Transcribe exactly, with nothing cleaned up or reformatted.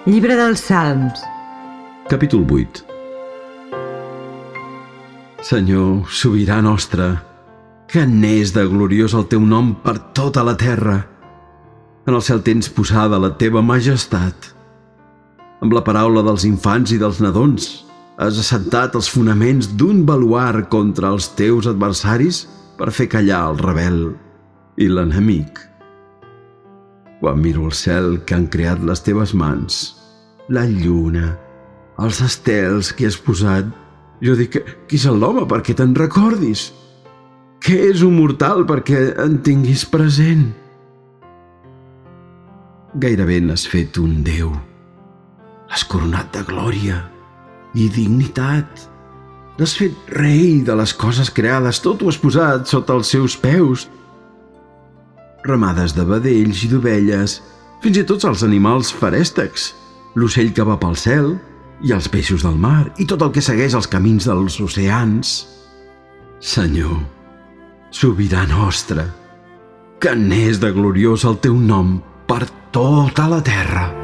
Llibre dels Salms. Capítol vuit. Senyor, sobirà nostre, que n'és de gloriós el teu nom per tota la terra. En el cel tens posada la teva majestat. Amb la paraula dels infants i dels nadons has assentat els fonaments d'un baluard contra els teus adversaris per fer callar el rebel i l'enemic. Quan miro el cel que han creat les teves mans, la lluna, els estels que has posat, jo dic, qui és l'home perquè te'n recordis? Què és un mortal perquè en tinguis present? Gairebé n'has fet un déu. L'has coronat de glòria i dignitat. L'has fet rei de les coses creades, tot ho has posat sota els seus peus. Ramades de vedells i d'ovelles, fins i tot els animals ferèstecs, l'ocell que va pel cel i els peixos del mar i tot el que segueix els camins dels oceans. Senyor, sobirà nostre, que n'és de gloriós el teu nom per tota la terra.